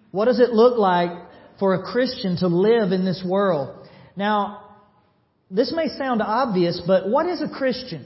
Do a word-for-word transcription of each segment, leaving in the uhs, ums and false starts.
What does it look like for a Christian to live in this world? Now, this may sound obvious, but what is a Christian?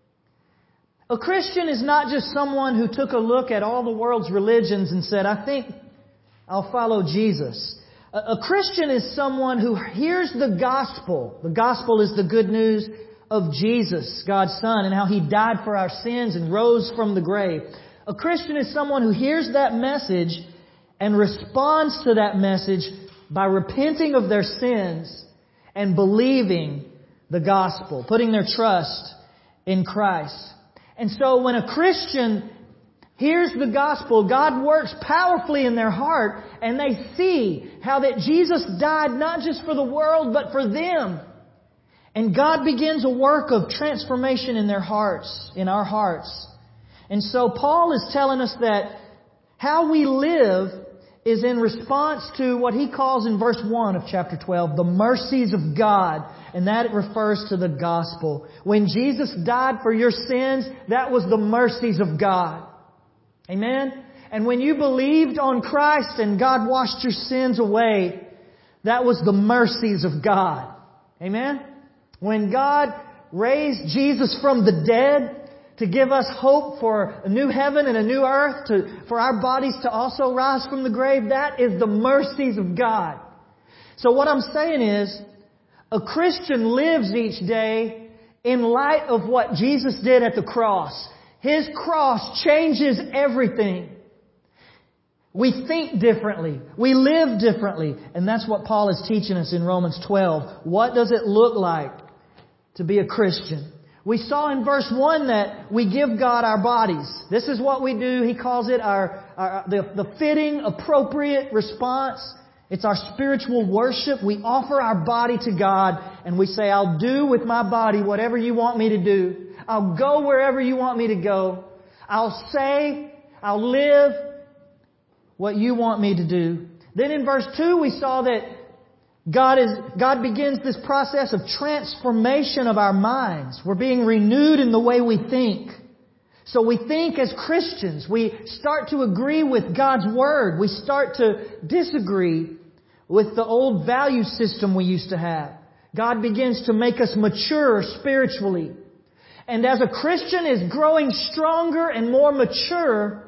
A Christian is not just someone who took a look at all the world's religions and said, I think I'll follow Jesus. A Christian is someone who hears the gospel. The gospel is the good news of Jesus, God's Son, and how He died for our sins and rose from the grave. A Christian is someone who hears that message and responds to that message by repenting of their sins and believing the gospel, putting their trust in Christ. And so when a Christian hears the gospel, God works powerfully in their heart, and they see how that Jesus died not just for the world, but for them. And God begins a work of transformation in their hearts, in our hearts. And so Paul is telling us that how we live is in response to what he calls in verse one of chapter twelve, the mercies of God. And that refers to the gospel. When Jesus died for your sins, that was the mercies of God. Amen? And when you believed on Christ and God washed your sins away, that was the mercies of God. Amen? When God raised Jesus from the dead to give us hope for a new heaven and a new earth, to, for our bodies to also rise from the grave, that is the mercies of God. So what I'm saying is, a Christian lives each day in light of what Jesus did at the cross. His cross changes everything. We think differently. We live differently. And that's what Paul is teaching us in Romans twelve. What does it look like to be a Christian? We saw in verse one that we give God our bodies. This is what we do. He calls it our, our the, the fitting, appropriate response. It's our spiritual worship. We offer our body to God and we say, I'll do with my body whatever you want me to do. I'll go wherever you want me to go. I'll say, I'll live what you want me to do. Then in verse two we saw that God is, God begins this process of transformation of our minds. We're being renewed in the way we think. So we think as Christians. We start to agree with God's Word. We start to disagree with the old value system we used to have. God begins to make us mature spiritually. And as a Christian is growing stronger and more mature,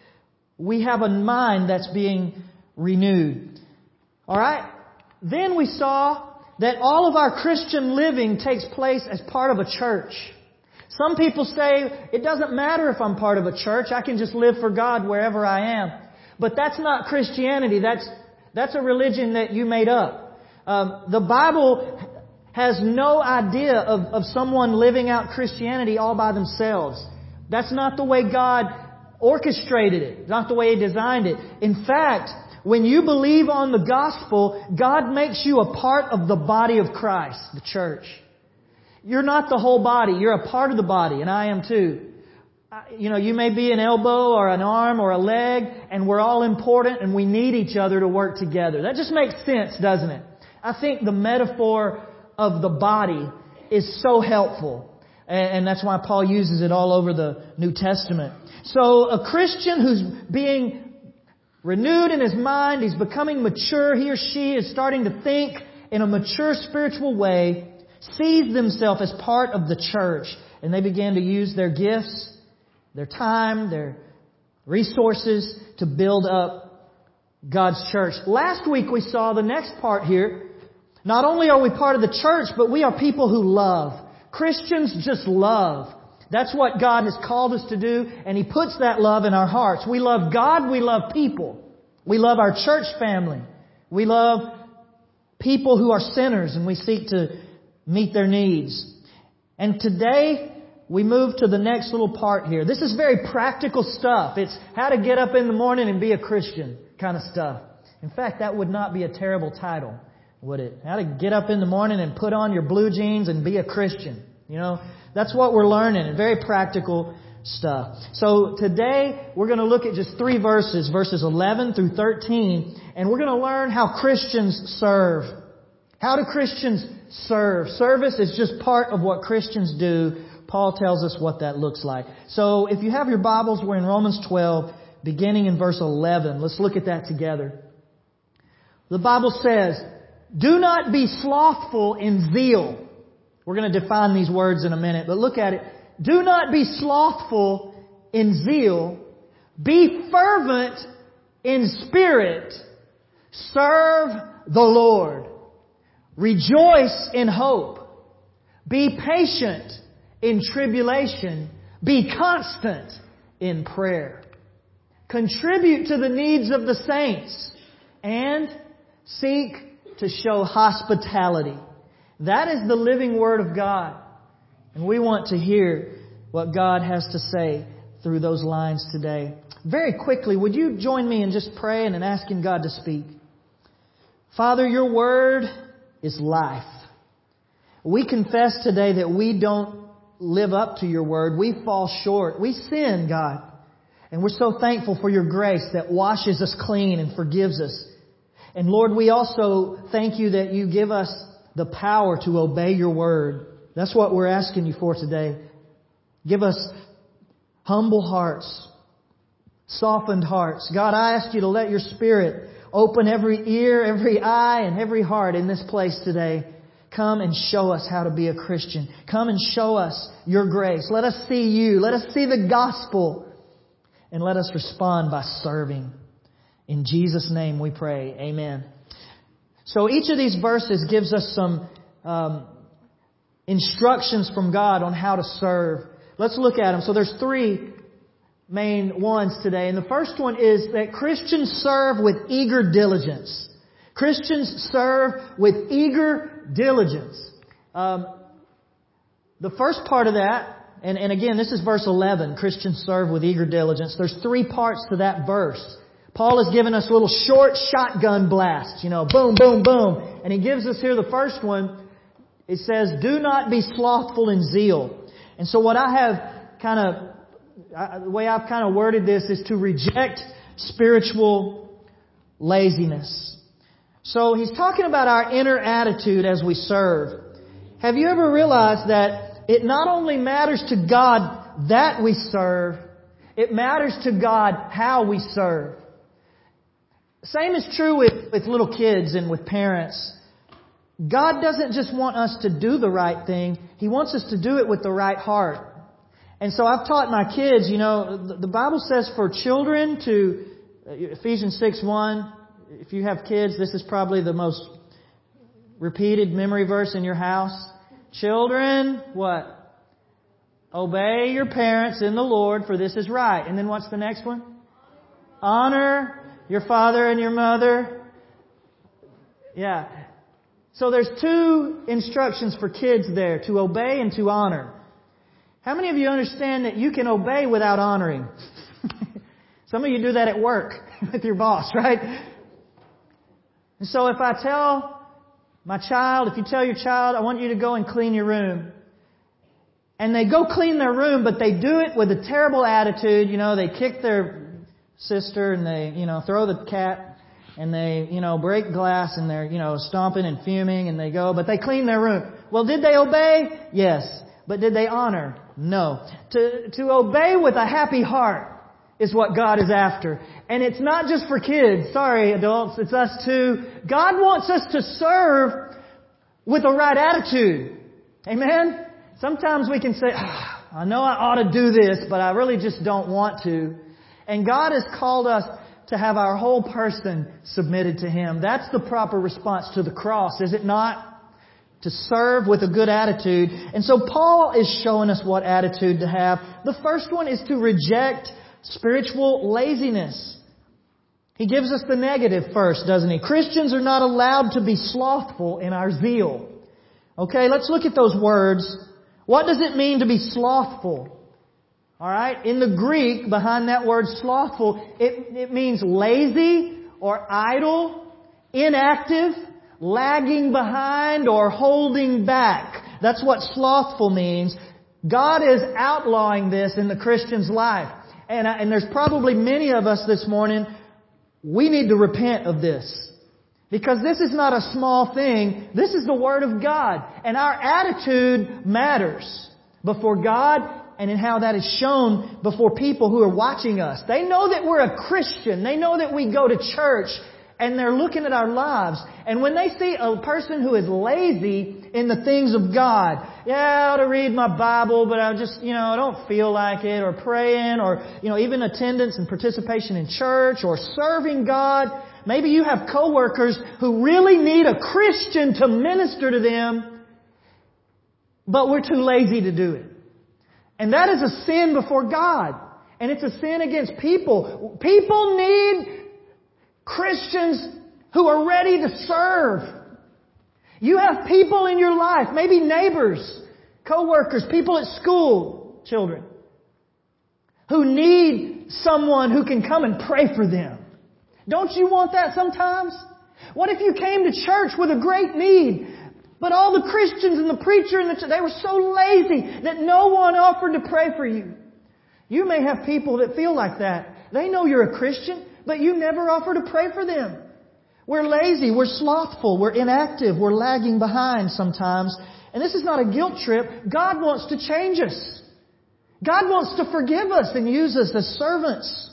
we have a mind that's being renewed. Alright? Then we saw that all of our Christian living takes place as part of a church. Some people say, it doesn't matter if I'm part of a church, I can just live for God wherever I am. But that's not Christianity, that's that's a religion that you made up. Um, the Bible has no idea of, of someone living out Christianity all by themselves. That's not the way God orchestrated it, not the way He designed it. In fact, when you believe on the gospel, God makes you a part of the body of Christ, the church. You're not the whole body. You're a part of the body, and I am too. You know, you may be an elbow or an arm or a leg, and we're all important, and we need each other to work together. That just makes sense, doesn't it? I think the metaphor of the body is so helpful, and that's why Paul uses it all over the New Testament. So a Christian who's being renewed in his mind, he's becoming mature, he or she is starting to think in a mature spiritual way, sees themselves as part of the church, and they begin to use their gifts, their time, their resources to build up God's church. Last week we saw the next part here. Not only are we part of the church, but we are people who love. Christians just love. That's what God has called us to do, and He puts that love in our hearts. We love God, we love people. We love our church family. We love people who are sinners, and we seek to meet their needs. And today, we move to the next little part here. This is very practical stuff. It's how to get up in the morning and be a Christian kind of stuff. In fact, that would not be a terrible title, would it? How to get up in the morning and put on your blue jeans and be a Christian. You know, that's what we're learning, and very practical stuff. So today, we're going to look at just three verses, verses eleven through thirteen, and we're going to learn how Christians serve. How do Christians serve? Service is just part of what Christians do. Paul tells us what that looks like. So if you have your Bibles, we're in Romans twelve, beginning in verse eleven. Let's look at that together. The Bible says, do not be slothful in zeal. We're going to define these words in a minute, but look at it. Do not be slothful in zeal. Be fervent in spirit. Serve the Lord. Rejoice in hope. Be patient in tribulation. Be constant in prayer. Contribute to the needs of the saints and seek to show hospitality. That is the living Word of God. And we want to hear what God has to say through those lines today. Very quickly, would you join me in just praying and asking God to speak? Father, Your Word is life. We confess today that we don't live up to Your Word. We fall short. We sin, God. And we're so thankful for Your grace that washes us clean and forgives us. And Lord, we also thank You that You give us the power to obey Your Word. That's what we're asking You for today. Give us humble hearts, softened hearts. God, I ask You to let Your Spirit open every ear, every eye, and every heart in this place today. Come and show us how to be a Christian. Come and show us Your grace. Let us see You. Let us see the gospel. And let us respond by serving. In Jesus' name we pray. Amen. So each of these verses gives us some um, instructions from God on how to serve. Let's look at them. So there's three main ones today. And the first one is that Christians serve with eager diligence. Christians serve with eager diligence. Um, the first part of that, and, and again, this is verse eleven, Christians serve with eager diligence. There's three parts to that verse. Paul has given us a little short shotgun blast, you know, boom, boom, boom. And he gives us here the first one. It says, do not be slothful in zeal. And so what I have kind of, the way I've kind of worded this is to reject spiritual laziness. So he's talking about our inner attitude as we serve. Have you ever realized that it not only matters to God that we serve, it matters to God how we serve. Same is true with, with little kids and with parents. God doesn't just want us to do the right thing. He wants us to do it with the right heart. And so I've taught my kids, you know, the Bible says for children to, Ephesians six one, if you have kids, this is probably the most repeated memory verse in your house. Children, what? Obey your parents in the Lord, for this is right. And then what's the next one? Honor your father and your mother. Yeah. So there's two instructions for kids there, to obey and to honor. How many of you understand that you can obey without honoring? Some of you do that at work with your boss, right? And so if I tell my child, if you tell your child, I want you to go and clean your room, and they go clean their room, but they do it with a terrible attitude, you know, they kick their sister and they, you know, throw the cat and they, you know, break glass and they're, you know, stomping and fuming and they go, but they clean their room. Well, did they obey? Yes. But did they honor? No. To, to obey with a happy heart is what God is after. And it's not just for kids. Sorry, adults. It's us too. God wants us to serve with a right attitude. Amen? Sometimes we can say, oh, I know I ought to do this, but I really just don't want to. And God has called us to have our whole person submitted to Him. That's the proper response to the cross, is it not? To serve with a good attitude. And so Paul is showing us what attitude to have. The first one is to reject spiritual laziness. He gives us the negative first, doesn't he? Christians are not allowed to be slothful in our zeal. Okay, let's look at those words. What does it mean to be slothful? Alright, in the Greek, behind that word slothful, it, it means lazy or idle, inactive, lagging behind, or holding back. That's what slothful means. God is outlawing this in the Christian's life. And, and there's probably many of us this morning, we need to repent of this. Because this is not a small thing. This is the Word of God. And our attitude matters before God and in how that is shown before people who are watching us. They know that we're a Christian. They know that we go to church. And they're looking at our lives. And when they see a person who is lazy in the things of God, yeah, I ought to read my Bible, but I just, you know, I don't feel like it, or praying, or, you know, even attendance and participation in church, or serving God. Maybe you have coworkers who really need a Christian to minister to them, but we're too lazy to do it. And that is a sin before God. And it's a sin against people. People need Christians who are ready to serve. You have people in your life, maybe neighbors, co-workers, people at school, children, who need someone who can come and pray for them. Don't you want that sometimes? What if you came to church with a great need, but all the Christians and the preacher and the, they were so lazy that no one offered to pray for you? You may have people that feel like that. They know you're a Christian, but you never offer to pray for them. We're lazy, we're slothful, we're inactive, we're lagging behind sometimes. And this is not a guilt trip. God wants to change us. God wants to forgive us and use us as servants.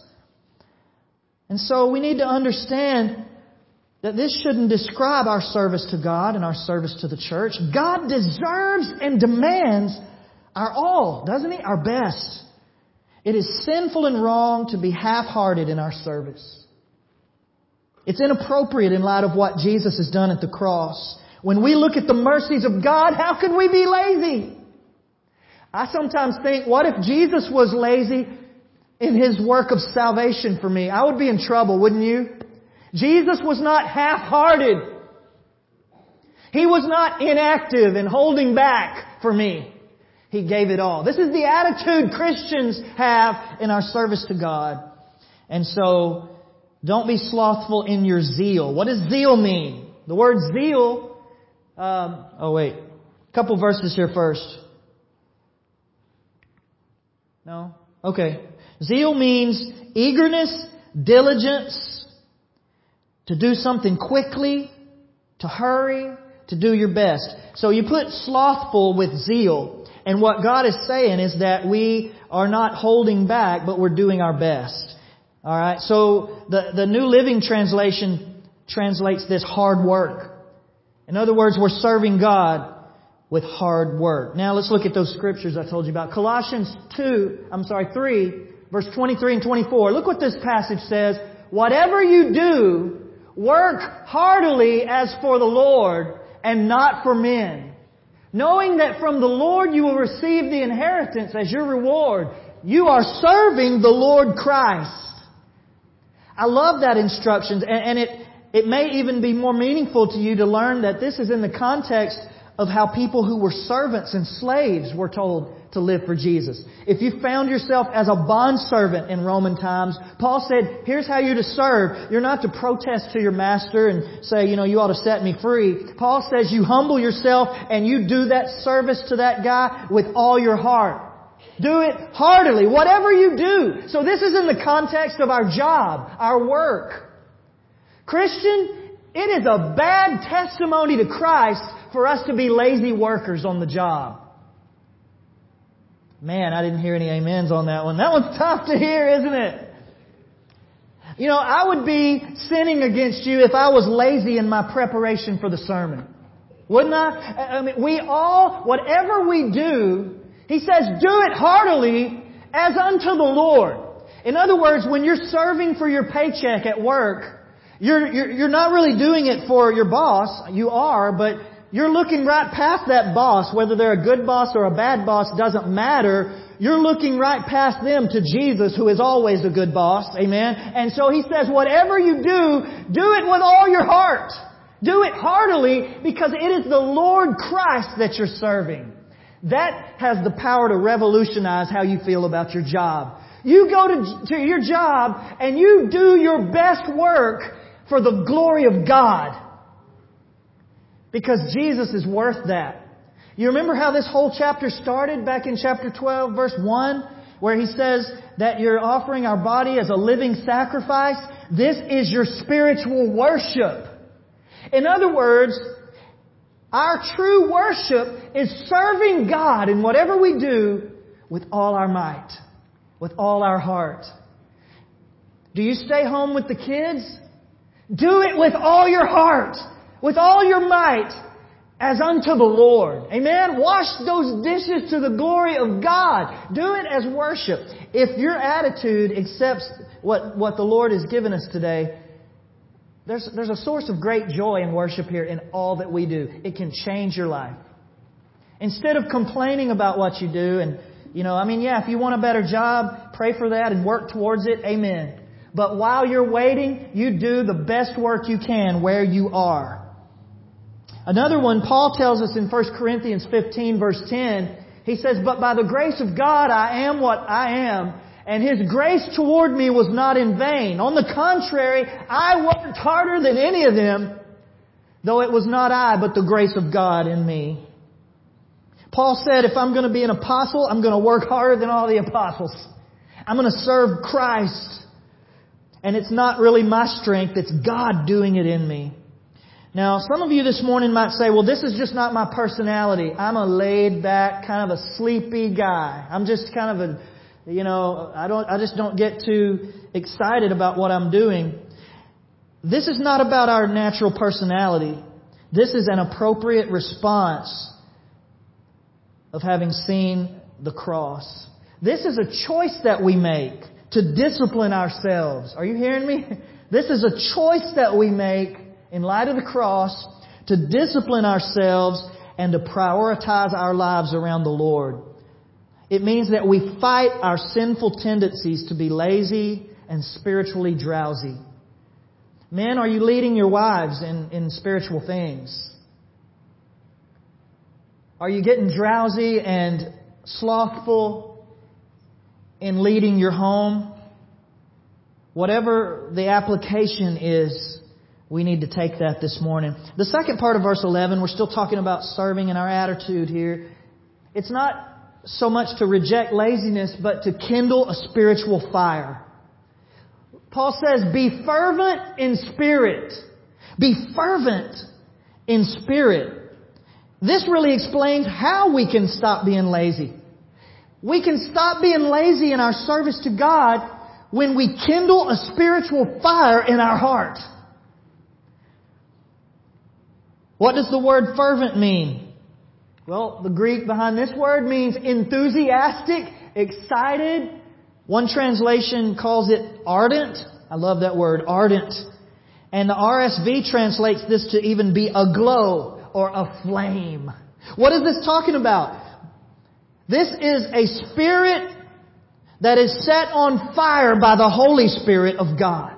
And so we need to understand that this shouldn't describe our service to God and our service to the church. God deserves and demands our all, doesn't He? Our best. It is sinful and wrong to be half-hearted in our service. It's inappropriate in light of what Jesus has done at the cross. When we look at the mercies of God, how can we be lazy? I sometimes think, what if Jesus was lazy in His work of salvation for me? I would be in trouble, wouldn't you? Jesus was not half-hearted. He was not inactive and holding back for me. He gave it all. This is the attitude Christians have in our service to God. And so, don't be slothful in your zeal. What does zeal mean? The word zeal, um, oh wait, a couple verses here first. No? Okay. Zeal means eagerness, diligence, to do something quickly, to hurry, to do your best. So you put slothful with zeal. And what God is saying is that we are not holding back, but we're doing our best. Alright, so the, the New Living Translation translates this hard work. In other words, we're serving God with hard work. Now let's look at those scriptures I told you about. Colossians two, I'm sorry, three, verse twenty-three and twenty-four. Look what this passage says. Whatever you do, work heartily as for the Lord and not for men, knowing that from the Lord you will receive the inheritance as your reward. You are serving the Lord Christ. I love that instructions, and, and it, it may even be more meaningful to you to learn that this is in the context of how people who were servants and slaves were told to live for Jesus. If you found yourself as a bondservant in Roman times, Paul said, here's how you're to serve. You're not to protest to your master and say, you know, you ought to set me free. Paul says you humble yourself and you do that service to that guy with all your heart. Do it heartily, whatever you do. So this is in the context of our job, our work. Christian, it is a bad testimony to Christ for us to be lazy workers on the job. Man, I didn't hear any amens on that one. That one's tough to hear, isn't it? You know, I would be sinning against you if I was lazy in my preparation for the sermon. Wouldn't I? I mean, we all, whatever we do, he says, do it heartily as unto the Lord. In other words, when you're serving for your paycheck at work, you're, you're, you're not really doing it for your boss. You are, but you're looking right past that boss. Whether they're a good boss or a bad boss doesn't matter. You're looking right past them to Jesus, who is always a good boss. Amen. And so he says, whatever you do, do it with all your heart. Do it heartily because it is the Lord Christ that you're serving. That has the power to revolutionize how you feel about your job. You go to, to your job and you do your best work for the glory of God. Because Jesus is worth that. You remember how this whole chapter started back in chapter twelve, verse one, where he says that you're offering our body as a living sacrifice? This is your spiritual worship. In other words, our true worship is serving God in whatever we do with all our might, with all our heart. Do you stay home with the kids? Do it with all your heart, with all your might, as unto the Lord. Amen? Wash those dishes to the glory of God. Do it as worship. If your attitude accepts what, what the Lord has given us today, there's, there's a source of great joy in worship here in all that we do. It can change your life. Instead of complaining about what you do and, you know, I mean, yeah, if you want a better job, pray for that and work towards it. Amen. But while you're waiting, you do the best work you can where you are. Another one, Paul tells us in First Corinthians fifteen verse ten, he says, "But by the grace of God I am what I am, and His grace toward me was not in vain. On the contrary, I worked harder than any of them, though it was not I, but the grace of God in me." Paul said, if I'm going to be an apostle, I'm going to work harder than all the apostles. I'm going to serve Christ. And it's not really my strength, it's God doing it in me. Now, some of you this morning might say, well, this is just not my personality. I'm a laid back, kind of a sleepy guy. I'm just kind of a, you know, I don't, I just don't get too excited about what I'm doing. This is not about our natural personality. This is an appropriate response of having seen the cross. This is a choice that we make to discipline ourselves. Are you hearing me? This is a choice that we make in light of the cross to discipline ourselves and to prioritize our lives around the Lord. It means that we fight our sinful tendencies to be lazy and spiritually drowsy. Men, are you leading your wives in, in spiritual things? Are you getting drowsy and slothful in leading your home? Whatever the application is, we need to take that this morning. The second part of verse eleven, we're still talking about serving and our attitude here. It's not so much to reject laziness, but to kindle a spiritual fire. Paul says, be fervent in spirit. Be fervent in spirit. This really explains how we can stop being lazy. We can stop being lazy in our service to God when we kindle a spiritual fire in our heart. What does the word fervent mean? Well, the Greek behind this word means enthusiastic, excited. One translation calls it ardent. I love that word, ardent. And the R S V translates this to even be aglow or aflame. What is this talking about? This is a spirit that is set on fire by the Holy Spirit of God.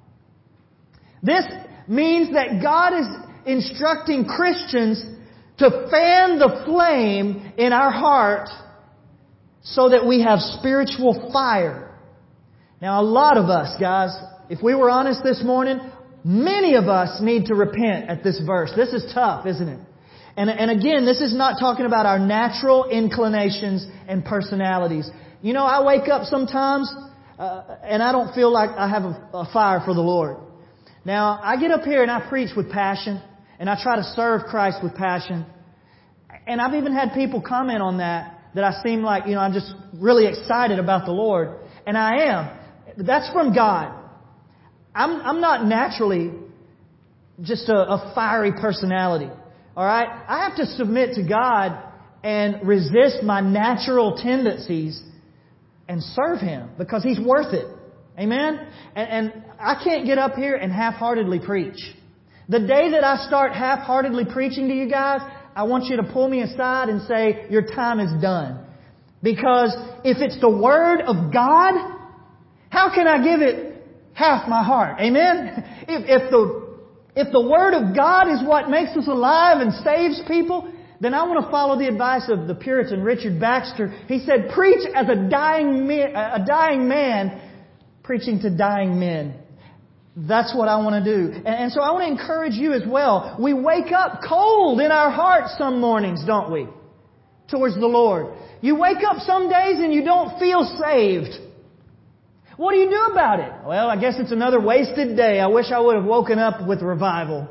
This means that God is instructing Christians to fan the flame in our heart so that we have spiritual fire. Now, a lot of us, guys, if we were honest this morning, many of us need to repent at this verse. This is tough, isn't it? And, and again, this is not talking about our natural inclinations and personalities. You know, I wake up sometimes uh, and I don't feel like I have a, a fire for the Lord. Now, I get up here and I preach with passion and I try to serve Christ with passion. And I've even had people comment on that, that I seem like, you know, I'm just really excited about the Lord. And I am. That's from God. I'm, I'm not naturally just a, a fiery personality. All right? I have to submit to God and resist my natural tendencies and serve Him because He's worth it. Amen? And, and I can't get up here and half-heartedly preach. The day that I start half-heartedly preaching to you guys, I want you to pull me aside and say, your time is done. Because if it's the Word of God, how can I give it half my heart? Amen? If, if the if the Word of God is what makes us alive and saves people, then I want to follow the advice of the Puritan Richard Baxter. He said, preach as a dying man, a dying man preaching to dying men. That's what I want to do. And, and so I want to encourage you as well. We wake up cold in our hearts some mornings, don't we? Towards the Lord. You wake up some days and you don't feel saved. What do you do about it? Well, I guess it's another wasted day. I wish I would have woken up with revival.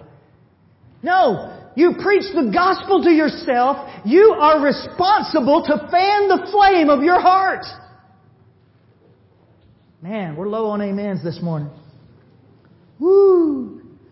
No. You preach the gospel to yourself. You are responsible to fan the flame of your heart. Man, we're low on amens this morning. Woo!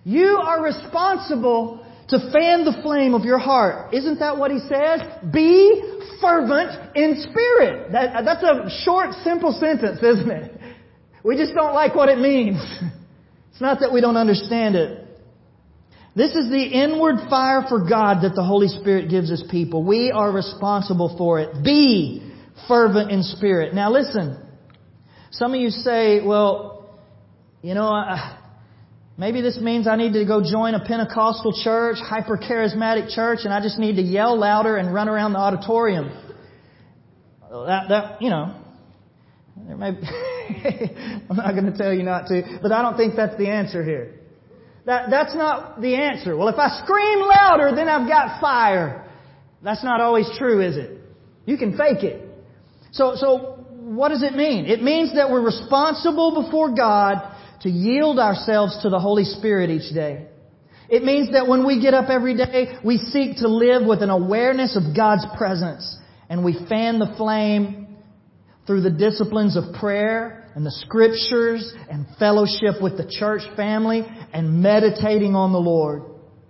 You are responsible to fan the flame of your heart. Isn't that what He says? Be fervent in spirit. That, that's a short, simple sentence, isn't it? We just don't like what it means. It's not that we don't understand it. This is the inward fire for God that the Holy Spirit gives His people. We are responsible for it. Be fervent in spirit. Now listen, some of you say, well, you know, I, maybe this means I need to go join a Pentecostal church, hyper-charismatic church, and I just need to yell louder and run around the auditorium. That, that you know, there may be I'm not going to tell you not to, but I don't think that's the answer here. That, that's not the answer. Well, if I scream louder, then I've got fire. That's not always true, is it? You can fake it. So, so what does it mean? It means that we're responsible before God to yield ourselves to the Holy Spirit each day. It means that when we get up every day, we seek to live with an awareness of God's presence, and we fan the flame through the disciplines of prayer and the Scriptures and fellowship with the church family and meditating on the Lord.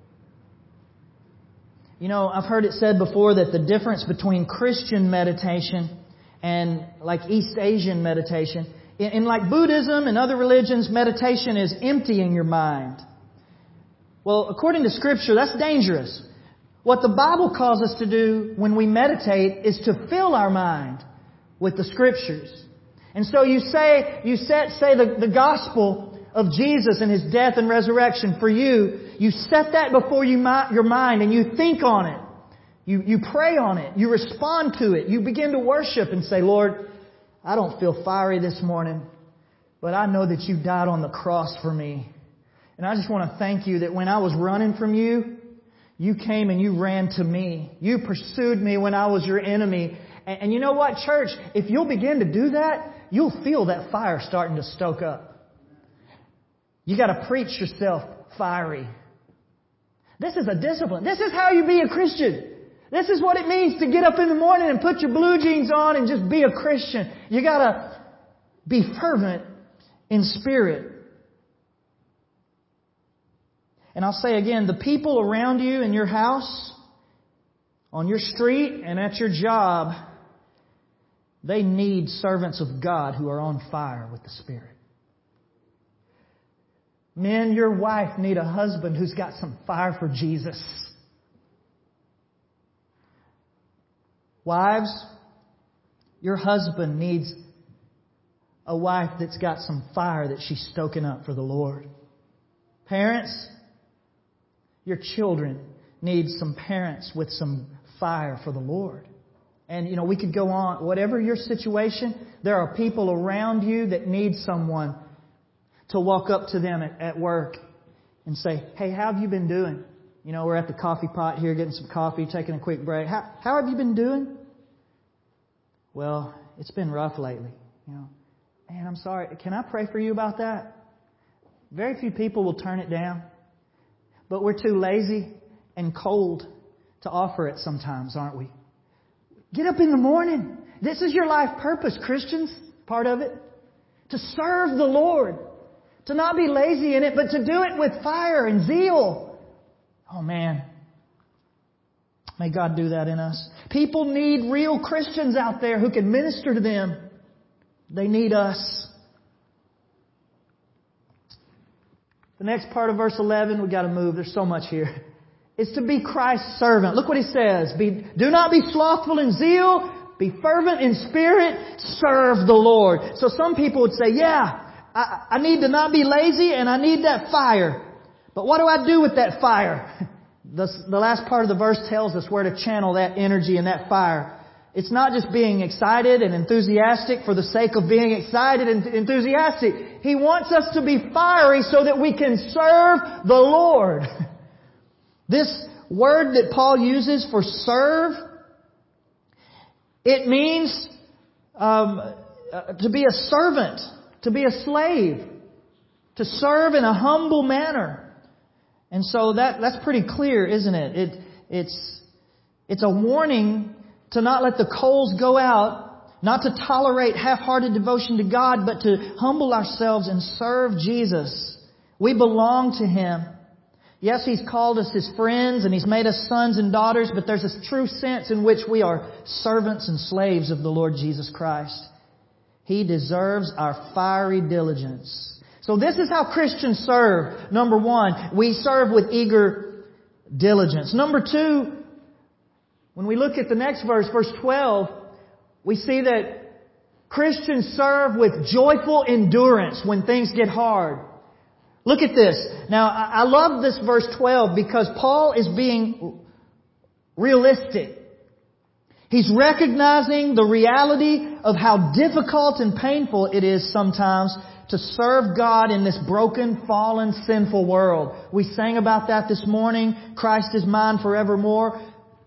You know, I've heard it said before that the difference between Christian meditation and like East Asian meditation, in, in like Buddhism and other religions, meditation is emptying your mind. Well, according to Scripture, that's dangerous. What the Bible calls us to do when we meditate is to fill our mind with the Scriptures. And so you say, you set, say the, the gospel of Jesus and His death and resurrection for you. You set that before you, your mind and you think on it. You, you pray on it. You respond to it. You begin to worship and say, Lord, I don't feel fiery this morning, but I know that You died on the cross for me. And I just want to thank You that when I was running from You, You came and You ran to me. You pursued me when I was your enemy. And, and you know what, church? If you'll begin to do that, you'll feel that fire starting to stoke up. You got to preach yourself fiery. This is a discipline. This is how you be a Christian. This is what it means to get up in the morning and put your blue jeans on and just be a Christian. You got to be fervent in spirit. And I'll say again, the people around you in your house, on your street, and at your job, they need servants of God who are on fire with the Spirit. Men, your wife need a husband who's got some fire for Jesus. Wives, your husband needs a wife that's got some fire that she's stoking up for the Lord. Parents, your children need some parents with some fire for the Lord. And, you know, we could go on. Whatever your situation, there are people around you that need someone to walk up to them at, at work and say, hey, how have you been doing? You know, we're at the coffee pot here getting some coffee, taking a quick break. How, how have you been doing? Well, it's been rough lately. You know, man, I'm sorry. Can I pray for you about that? Very few people will turn it down. But we're too lazy and cold to offer it sometimes, aren't we? Get up in the morning. This is your life purpose, Christians. Part of it. To serve the Lord. To not be lazy in it, but to do it with fire and zeal. Oh man. May God do that in us. People need real Christians out there who can minister to them. They need us. The next part of verse eleven, we've got to move. There's so much here. Is to be Christ's servant. Look what he says. Be, do not be slothful in zeal. Be fervent in spirit. Serve the Lord. So some people would say, yeah, I, I need to not be lazy and I need that fire. But what do I do with that fire? The, the last part of the verse tells us where to channel that energy and that fire. It's not just being excited and enthusiastic for the sake of being excited and enthusiastic. He wants us to be fiery so that we can serve the Lord. This word that Paul uses for serve, it means um, uh, to be a servant, to be a slave, to serve in a humble manner. And so that that's pretty clear, isn't it? It it's it's a warning to not let the coals go out, not to tolerate half-hearted devotion to God, but to humble ourselves and serve Jesus. We belong to Him. Yes, He's called us His friends and He's made us sons and daughters, but there's a true sense in which we are servants and slaves of the Lord Jesus Christ. He deserves our fiery diligence. So this is how Christians serve. Number one, we serve with eager diligence. Number two, when we look at the next verse, verse twelve, we see that Christians serve with joyful endurance when things get hard. Look at this. Now, I love this verse twelve because Paul is being realistic. He's recognizing the reality of how difficult and painful it is sometimes to serve God in this broken, fallen, sinful world. We sang about that this morning. Christ is mine forevermore.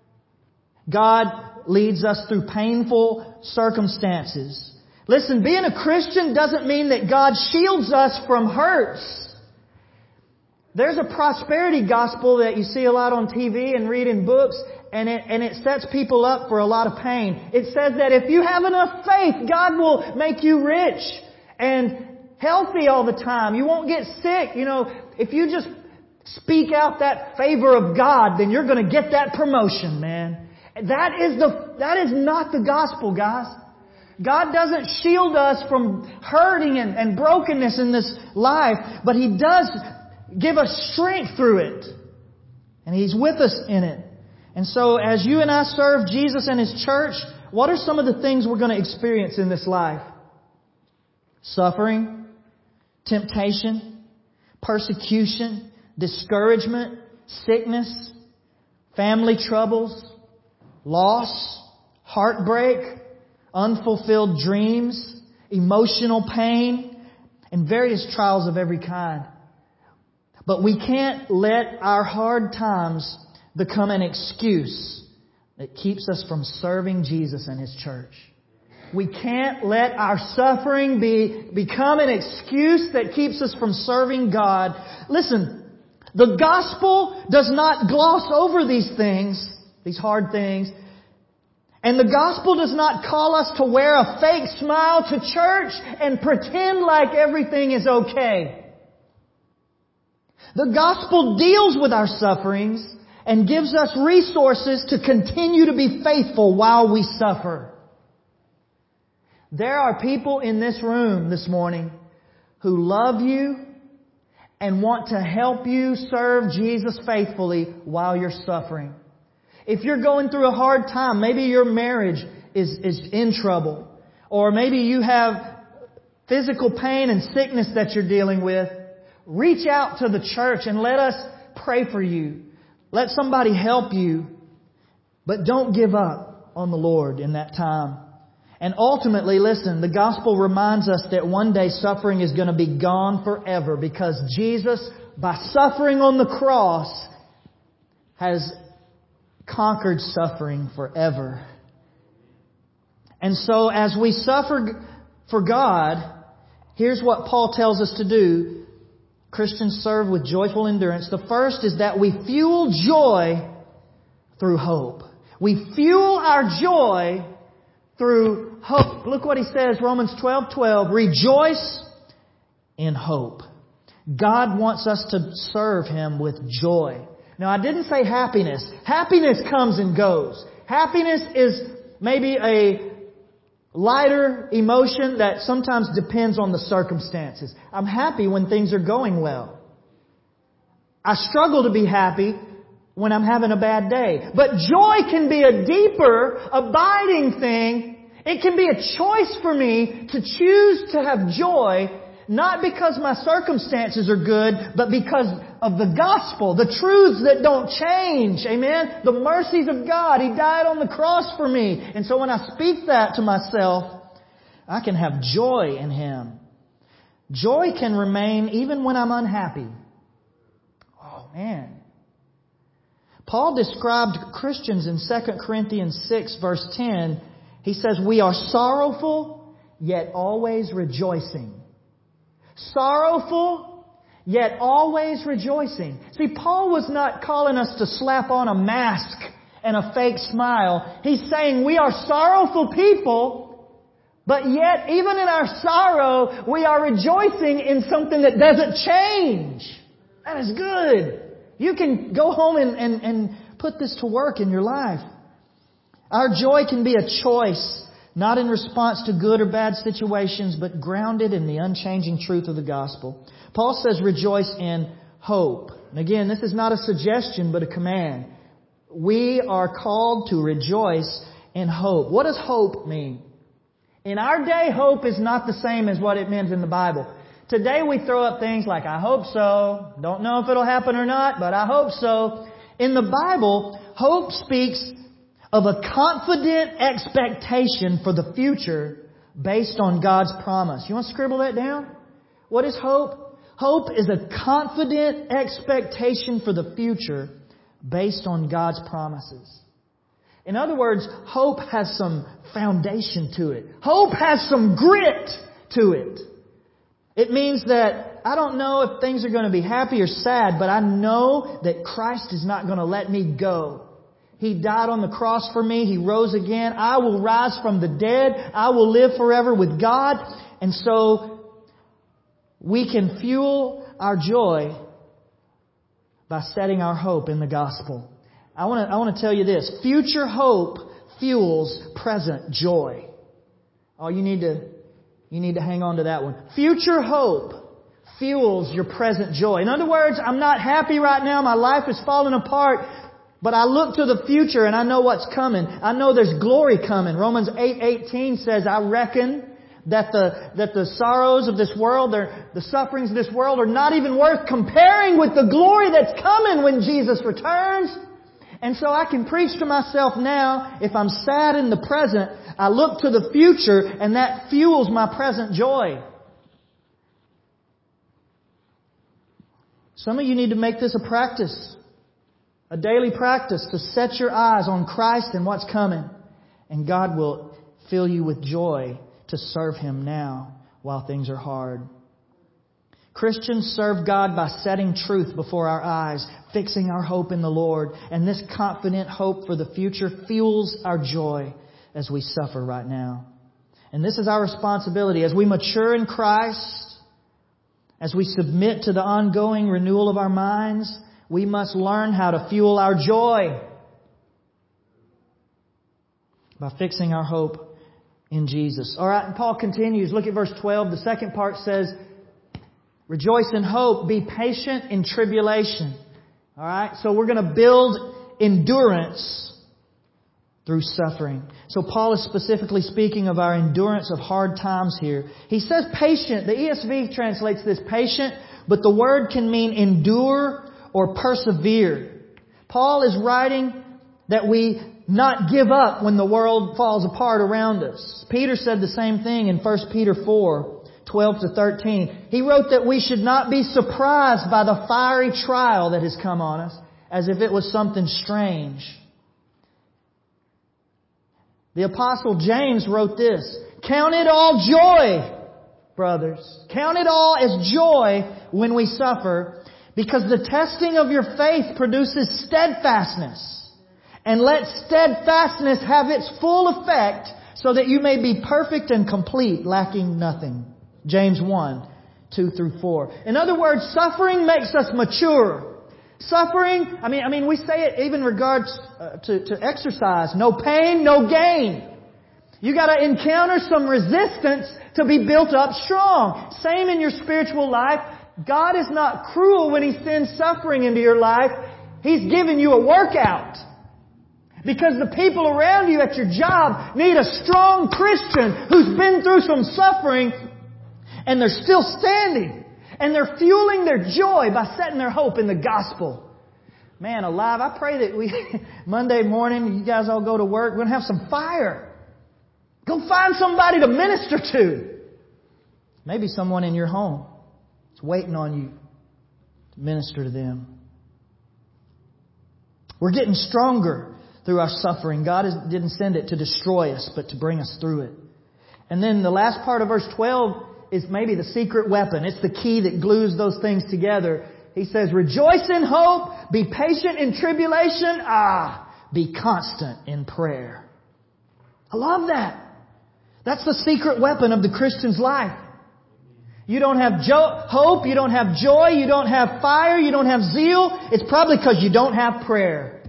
God leads us through painful circumstances. Listen, being a Christian doesn't mean that God shields us from hurts. There's a prosperity gospel that you see a lot on T V and read in books, and it, and it sets people up for a lot of pain. It says that if you have enough faith, God will make you rich and healthy all the time. You won't get sick. You know, if you just speak out that favor of God, then you're going to get that promotion, man. That is the, that is not the gospel, guys. God doesn't shield us from hurting and, and brokenness in this life, but He does give us strength through it. And He's with us in it. And so as you and I serve Jesus and His church, what are some of the things we're going to experience in this life? Suffering, temptation, persecution, discouragement, sickness, family troubles, loss, heartbreak, unfulfilled dreams, emotional pain, and various trials of every kind. But we can't let our hard times become an excuse that keeps us from serving Jesus and His church. We can't let our suffering be become an excuse that keeps us from serving God. Listen, the gospel does not gloss over these things, these hard things. And the gospel does not call us to wear a fake smile to church and pretend like everything is okay. The gospel deals with our sufferings and gives us resources to continue to be faithful while we suffer. There are people in this room this morning who love you and want to help you serve Jesus faithfully while you're suffering. If you're going through a hard time, maybe your marriage is, is in trouble, or maybe you have physical pain and sickness that you're dealing with, reach out to the church and let us pray for you. Let somebody help you, but don't give up on the Lord in that time. And ultimately, listen, the gospel reminds us that one day suffering is going to be gone forever because Jesus, by suffering on the cross, has conquered suffering forever. And so as we suffer for God, here's what Paul tells us to do. Christians serve with joyful endurance. The first is that we fuel joy through hope. We fuel our joy through hope. Look what he says, Romans twelve twelve. Rejoice in hope. God wants us to serve Him with joy. Now, I didn't say happiness. Happiness comes and goes. Happiness is maybe a lighter emotion that sometimes depends on the circumstances. I'm happy when things are going well. I struggle to be happy when I'm having a bad day. But joy can be a deeper, abiding thing. It can be a choice for me to choose to have joy, not because my circumstances are good, but because of the gospel, the truths that don't change. Amen? The mercies of God. He died on the cross for me. And so when I speak that to myself, I can have joy in Him. Joy can remain even when I'm unhappy. Oh, man. Paul described Christians in Second Corinthians six, verse ten. He says, we are sorrowful, yet always rejoicing. Sorrowful, yet always rejoicing. See, Paul was not calling us to slap on a mask and a fake smile. He's saying we are sorrowful people, but yet even in our sorrow, we are rejoicing in something that doesn't change. That is good. You can go home and, and, and put this to work in your life. Our joy can be a choice, not in response to good or bad situations, but grounded in the unchanging truth of the gospel. Paul says, rejoice in hope. And again, this is not a suggestion, but a command. We are called to rejoice in hope. What does hope mean? In our day, hope is not the same as what it means in the Bible. Today we throw up things like, I hope so. Don't know if it'll happen or not, but I hope so. In the Bible, hope speaks of a confident expectation for the future based on God's promise. You want to scribble that down? What is hope? Hope is a confident expectation for the future based on God's promises. In other words, hope has some foundation to it. Hope has some grit to it. It means that I don't know if things are going to be happy or sad, but I know that Christ is not going to let me go. He died on the cross for me. He rose again. I will rise from the dead. I will live forever with God. And so we can fuel our joy by setting our hope in the gospel. I want to, I want to tell you this. Future hope fuels present joy. Oh, you need to, you need to hang on to that one. Future hope fuels your present joy. In other words, I'm not happy right now. My life is falling apart. But I look to the future and I know what's coming. I know there's glory coming. Romans eight eighteen says, I reckon that the, that the sorrows of this world, the sufferings of this world are not even worth comparing with the glory that's coming when Jesus returns. And so I can preach to myself now, if I'm sad in the present, I look to the future and that fuels my present joy. Some of you need to make this a practice. A daily practice to set your eyes on Christ and what's coming. And God will fill you with joy to serve Him now while things are hard. Christians serve God by setting truth before our eyes, fixing our hope in the Lord. And this confident hope for the future fuels our joy as we suffer right now. And this is our responsibility as we mature in Christ, as we submit to the ongoing renewal of our minds. We must learn how to fuel our joy by fixing our hope in Jesus. All right, and Paul continues. Look at verse twelve. The second part says, rejoice in hope, be patient in tribulation. All right, so we're going to build endurance through suffering. So Paul is specifically speaking of our endurance of hard times here. He says patient. The E S V translates this patient, but the word can mean endure or persevere. Paul is writing that we not give up when the world falls apart around us. Peter said the same thing in First Peter four, twelve to thirteen. He wrote that we should not be surprised by the fiery trial that has come on us as if it was something strange. The Apostle James wrote this, count it all joy, brothers. Count it all as joy when we suffer, because the testing of your faith produces steadfastness. And let steadfastness have its full effect so that you may be perfect and complete, lacking nothing. James one, two through four. In other words, suffering makes us mature. Suffering, I mean, I mean, we say it even in regards uh, to, to exercise. No pain, no gain. You got to encounter some resistance to be built up strong. Same in your spiritual life. God is not cruel when He sends suffering into your life. He's giving you a workout. Because the people around you at your job need a strong Christian who's been through some suffering and they're still standing. And they're fueling their joy by setting their hope in the gospel. Man alive, I pray that we, Monday morning, you guys all go to work, we're going to have some fire. Go find somebody to minister to. Maybe someone in your home. Waiting on you to minister to them. We're getting stronger through our suffering. God is, didn't send it to destroy us, but to bring us through it. And then the last part of verse twelve is maybe the secret weapon. It's the key that glues those things together. He says, rejoice in hope, be patient in tribulation, ah, be constant in prayer. I love that. That's the secret weapon of the Christian's life. you don't have jo- hope, you don't have joy, you don't have fire, you don't have zeal, it's probably because you don't have prayer.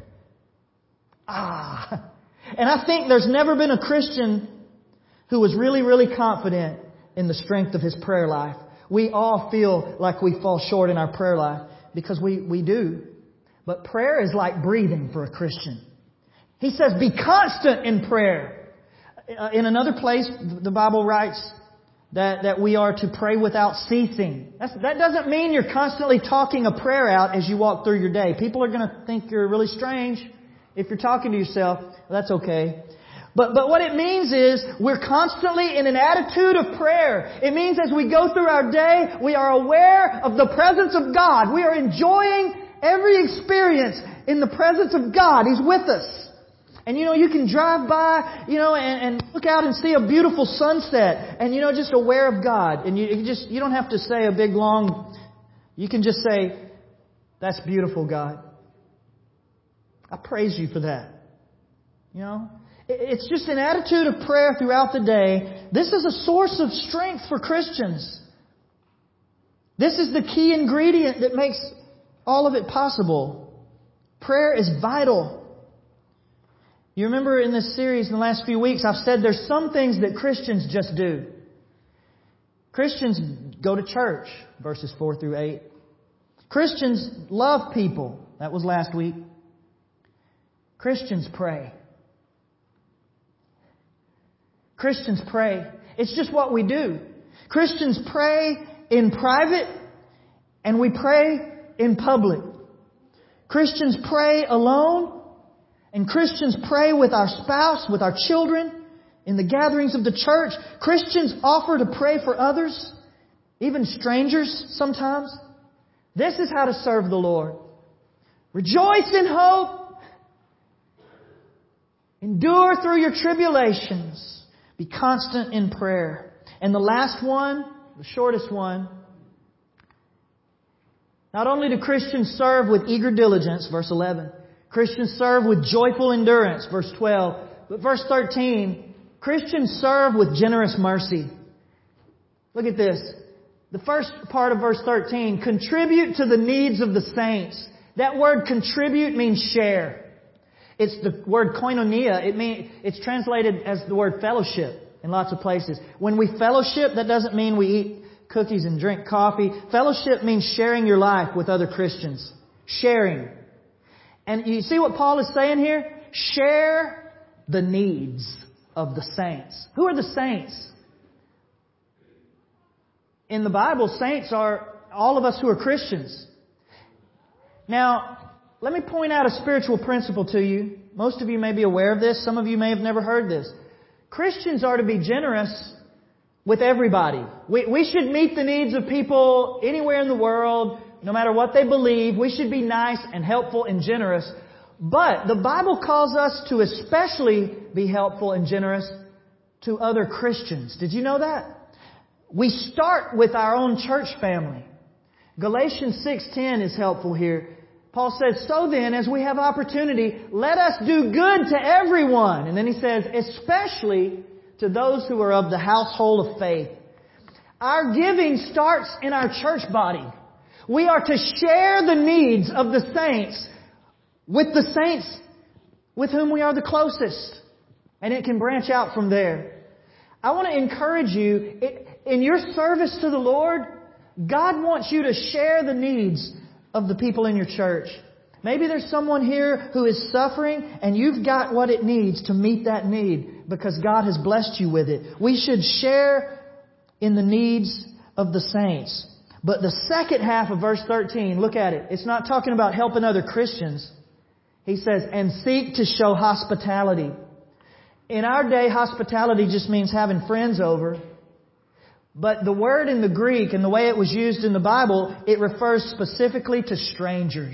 Ah. And I think there's never been a Christian who was really, really confident in the strength of his prayer life. We all feel like we fall short in our prayer life because we, we do. But prayer is like breathing for a Christian. He says, be constant in prayer. In another place, the Bible writes that, that we are to pray without ceasing. That's, that doesn't mean you're constantly talking a prayer out as you walk through your day. People are going to think you're really strange if you're talking to yourself. That's okay. But, but what it means is we're constantly in an attitude of prayer. It means as we go through our day, we are aware of the presence of God. We are enjoying every experience in the presence of God. He's with us. And you know, you can drive by, you know, and, and look out and see a beautiful sunset. And you know, just aware of God. And you, you just, you don't have to say a big long, you can just say, that's beautiful, God. I praise you for that. You know? It's just an attitude of prayer throughout the day. This is a source of strength for Christians. This is the key ingredient that makes all of it possible. Prayer is vital. You remember in this series in the last few weeks, I've said there's some things that Christians just do. Christians go to church, verses four through eight. Christians love people. That was last week. Christians pray. Christians pray. It's just what we do. Christians pray in private and we pray in public. Christians pray alone and Christians pray with our spouse, with our children, in the gatherings of the church. Christians offer to pray for others, even strangers sometimes. This is how to serve the Lord. Rejoice in hope. Endure through your tribulations. Be constant in prayer. And the last one, the shortest one. Not only do Christians serve with eager diligence, verse eleven. Christians serve with joyful endurance, verse twelve. But verse thirteen, Christians serve with generous mercy. Look at this. The first part of verse thirteen, contribute to the needs of the saints. That word contribute means share. It's the word koinonia. It mean, it's translated as the word fellowship in lots of places. When we fellowship, that doesn't mean we eat cookies and drink coffee. Fellowship means sharing your life with other Christians. Sharing. And you see what Paul is saying here? Share the needs of the saints. Who are the saints? In the Bible, saints are all of us who are Christians. Now, let me point out a spiritual principle to you. Most of you may be aware of this. Some of you may have never heard this. Christians are to be generous with everybody. We, we should meet the needs of people anywhere in the world, no matter what they believe. We should be nice and helpful and generous. But the Bible calls us to especially be helpful and generous to other Christians. Did you know that? We start with our own church family. Galatians six ten is helpful here. Paul says, so then, as we have opportunity, let us do good to everyone. And then he says, especially to those who are of the household of faith. Our giving starts in our church body. We are to share the needs of the saints with the saints with whom we are the closest. And it can branch out from there. I want to encourage you, in your service to the Lord, God wants you to share the needs of the people in your church. Maybe there's someone here who is suffering and you've got what it needs to meet that need because God has blessed you with it. We should share in the needs of the saints. But the second half of verse thirteen, look at it. It's not talking about helping other Christians. He says, and seek to show hospitality. In our day, hospitality just means having friends over. But the word in the Greek and the way it was used in the Bible, it refers specifically to strangers.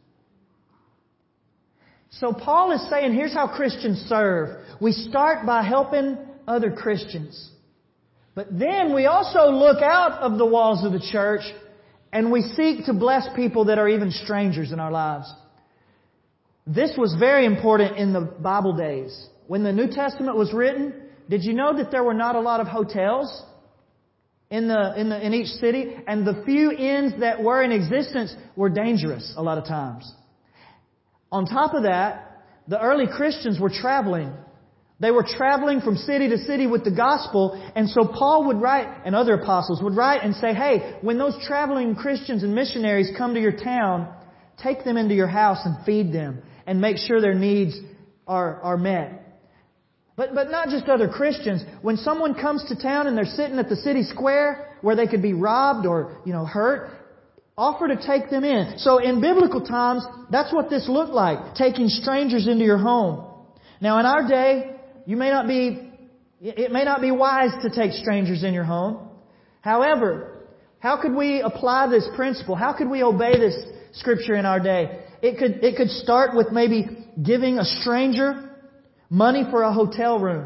So Paul is saying, here's how Christians serve. We start by helping other Christians. But then we also look out of the walls of the church and we seek to bless people that are even strangers in our lives. This was very important in the Bible days. When the New Testament was written, did you know that there were not a lot of hotels in the, in the, in each city, and the few inns that were in existence were dangerous a lot of times. On top of that, the early Christians were traveling. They were traveling from city to city with the gospel, and so Paul would write, and other apostles would write and say, hey, when those traveling Christians and missionaries come to your town, take them into your house and feed them, and make sure their needs are, are met. But, but not just other Christians. When someone comes to town and they're sitting at the city square where they could be robbed or, you know, hurt, offer to take them in. So in biblical times, that's what this looked like, taking strangers into your home. Now in our day, you may not be, it may not be wise to take strangers in your home. However, how could we apply this principle? How could we obey this scripture in our day? It could, it could start with maybe giving a stranger money for a hotel room.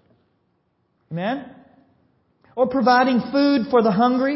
Amen? Or providing food for the hungry.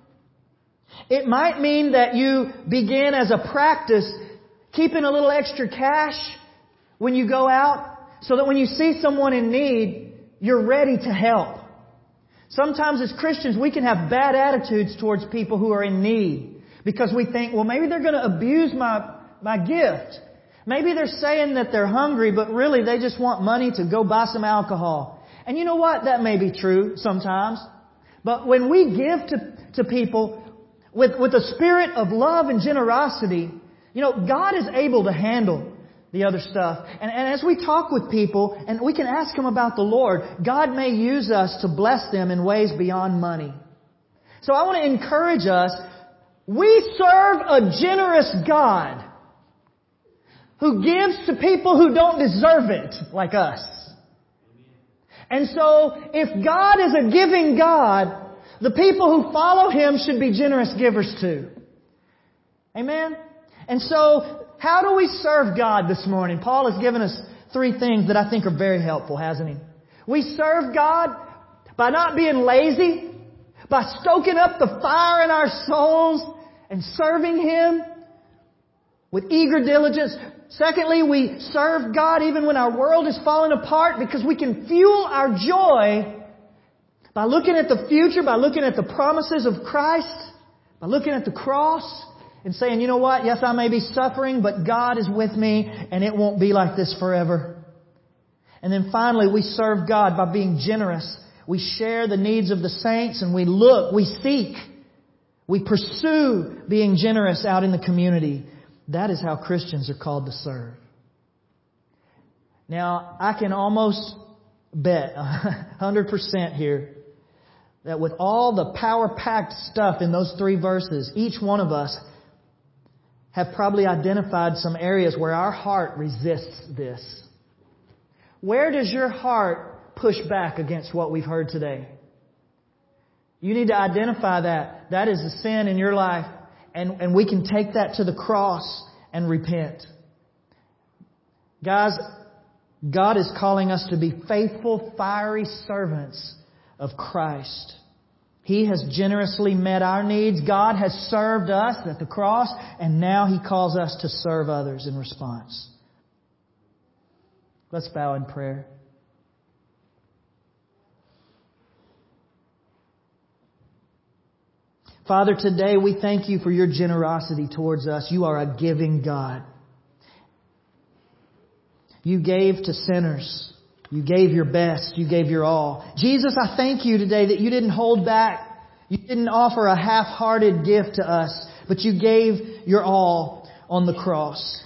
It might mean that you begin as a practice keeping a little extra cash when you go out, so that when you see someone in need, you're ready to help. Sometimes as Christians, we can have bad attitudes towards people who are in need, because we think, well, maybe they're going to abuse my, my gift. Maybe they're saying that they're hungry, but really they just want money to go buy some alcohol. And you know what? That may be true sometimes. But when we give to, to people with, with a spirit of love and generosity, you know, God is able to handle the other stuff. And, and as we talk with people and we can ask them about the Lord, God may use us to bless them in ways beyond money. So I want to encourage us. We serve a generous God who gives to people who don't deserve it, like us. And so, if God is a giving God, the people who follow Him should be generous givers too. Amen? And so, how do we serve God this morning? Paul has given us three things that I think are very helpful, hasn't he? We serve God by not being lazy, by stoking up the fire in our souls and serving Him with eager diligence. Secondly, we serve God even when our world is falling apart, because we can fuel our joy by looking at the future, by looking at the promises of Christ, by looking at the cross and saying, you know what? Yes, I may be suffering, but God is with me and it won't be like this forever. And then finally, we serve God by being generous. We share the needs of the saints and we look, we seek, we pursue being generous out in the community. That is how Christians are called to serve. Now, I can almost bet one hundred percent here that with all the power-packed stuff in those three verses, each one of us have probably identified some areas where our heart resists this. Where does your heart push back against what we've heard today? You need to identify that. That is a sin in your life. And, and we can take that to the cross and repent. Guys, God is calling us to be faithful, fiery servants of Christ. He has generously met our needs. God has served us at the cross, and now He calls us to serve others in response. Let's bow in prayer. Father, today we thank You for Your generosity towards us. You are a giving God. You gave to sinners. You gave Your best. You gave Your all. Jesus, I thank You today that You didn't hold back. You didn't offer a half-hearted gift to us, but You gave Your all on the cross.